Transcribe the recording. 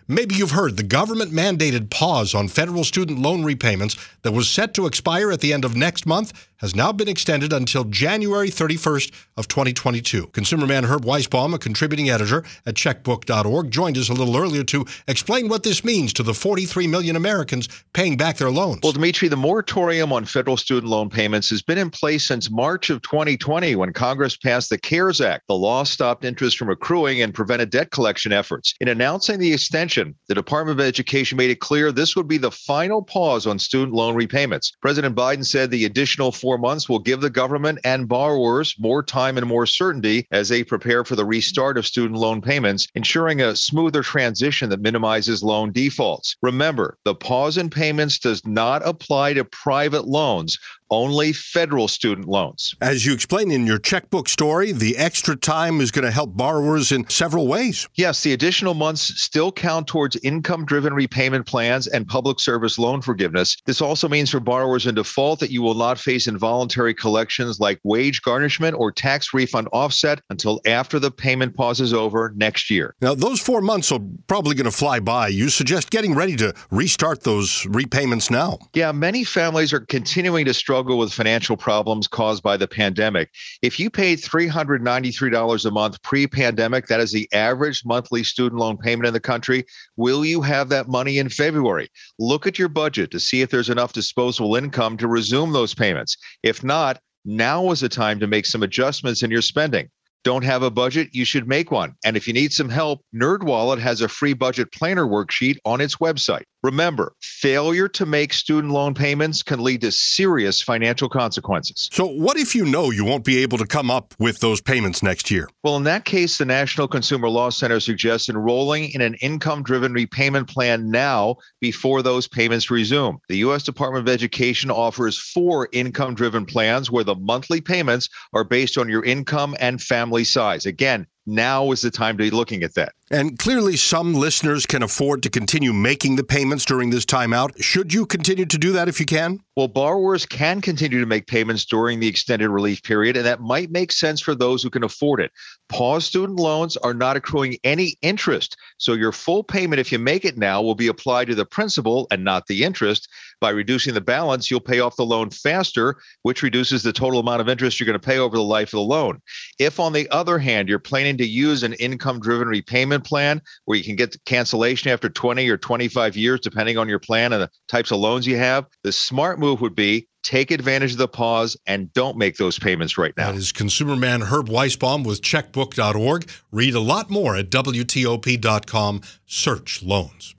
Maybe you've heard the government-mandated pause on federal student loan repayments that was set to expire at the end of next month has now been extended until January 31st of 2022. Consumer man Herb Weisbaum, a contributing editor at checkbook.org, joined us a little earlier to explain what this means to the 43 million Americans paying back their loans. Well, Dimitri, the moratorium on federal student loan payments has been in place since March of 2020 when Congress passed the CARES Act. The law stopped interest from accruing and prevented debt collection efforts. In announcing the extension, the Department of Education made it clear this would be the final pause on student loan repayments. President Biden said the additional 4 months will give the government and borrowers more time and more certainty as they prepare for the restart of student loan payments, ensuring a smoother transition that minimizes loan defaults. Remember, the pause in payments does not apply to private loans, only federal student loans. As you explained in your checkbook story, the extra time is going to help borrowers in several ways. Yes, the additional months still count towards income-driven repayment plans and public service loan forgiveness. This also means for borrowers in default that you will not face involuntary collections like wage garnishment or tax refund offset until after the payment pause is over next year. Now, those 4 months are probably going to fly by. You suggest getting ready to restart those repayments now. Yeah, many families are continuing to struggle with financial problems caused by the pandemic. If you paid $393 a month pre-pandemic, that is the average monthly student loan payment in the country, will you have that money in February? Look at your budget to see if there's enough disposable income to resume those payments. If not, now is the time to make some adjustments in your spending. Don't have a budget? You should make one. And if you need some help, NerdWallet has a free budget planner worksheet on its website. Remember, failure to make student loan payments can lead to serious financial consequences. So what if you know you won't be able to come up with those payments next year? Well, in that case, the National Consumer Law Center suggests enrolling in an income-driven repayment plan now before those payments resume. The U.S. Department of Education offers 4 income-driven plans where the monthly payments are based on your income and family size. Again, now is the time to be looking at that. And clearly some listeners can afford to continue making the payments during this timeout. Should you continue to do that if you can? Well, borrowers can continue to make payments during the extended relief period, and that might make sense for those who can afford it. Pause student loans are not accruing any interest, so your full payment, if you make it now, will be applied to the principal and not the interest. By reducing the balance, you'll pay off the loan faster, which reduces the total amount of interest you're going to pay over the life of the loan. If, on the other hand, you're planning to use an income-driven repayment plan where you can get cancellation after 20 or 25 years, depending on your plan and the types of loans you have, the smart move would be take advantage of the pause and don't make those payments right now. That is consumer man Herb Weisbaum with checkbook.org. Read a lot more at WTOP.com. Search loans.